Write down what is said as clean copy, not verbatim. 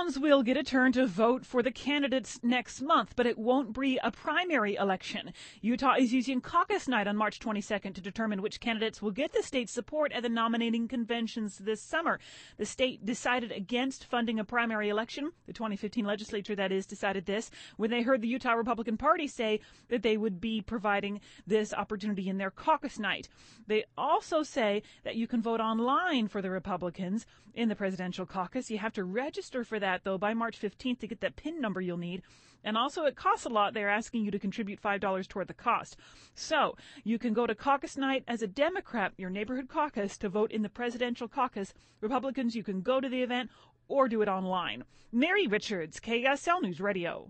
Towns will get a turn to vote for the candidates next month, but it won't be a primary election. Utah is using caucus night on March 22nd to determine which candidates will get the state's support at the nominating conventions this summer. The state decided against funding a primary election. The 2015 legislature, that is, decided this when they heard the Utah Republican Party say that they would be providing this opportunity in their caucus night. They also say that you can vote online for the Republicans in the presidential caucus. You have to register for that, though, by March 15th to get that PIN number you'll need. And also, it costs a lot. They're asking you to contribute $5 toward the cost. So you can go to caucus night as a Democrat, your neighborhood caucus, to vote in the presidential caucus. Republicans, you can go to the event or do it online. Mary Richards, KSL News Radio.